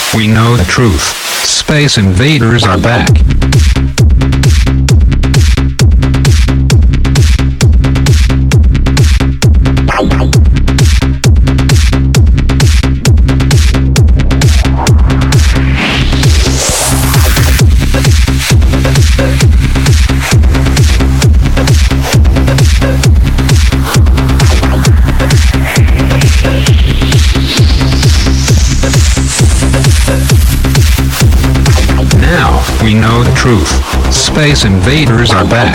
we know the truth. Space invaders are back. Now, we know the truth. Space invaders are back.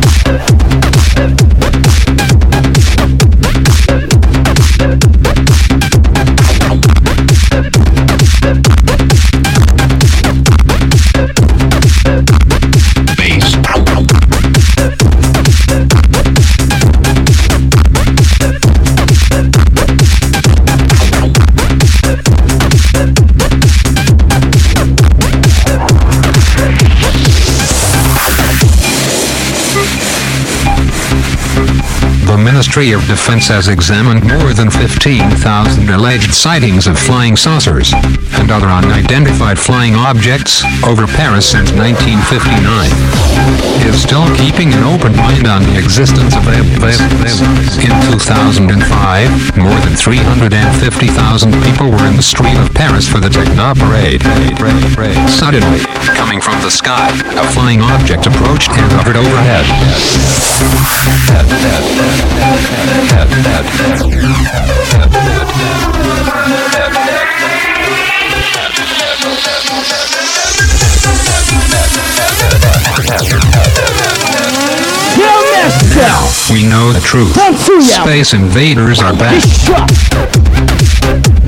The Ministry of Defense has examined more than 15,000 alleged sightings of flying saucers and other unidentified flying objects over Paris since 1959. It is still keeping an open mind on the existence of aliens. In 2005, more than 350,000 people were in the street of Paris for the Techno Parade. Suddenly, coming from the sky, a flying object approached and hovered overhead. Now, we know the truth. Space invaders are back.